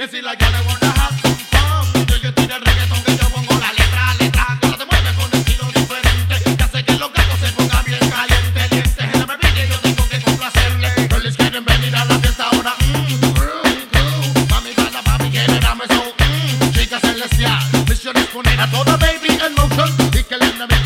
Que si la llave wanna have some fun, yo tiro el reggaetón que yo pongo la letra. Que no te mueves con estilo diferente, que hace que los gatos se pongan bien calientes. Y este es la bebida y yo tengo que complacerle. Girls quieren venir a la fiesta ahora. Mami, bala, papi, quiere dame eso. Chica celestial, misión es poner a toda baby en motion y que le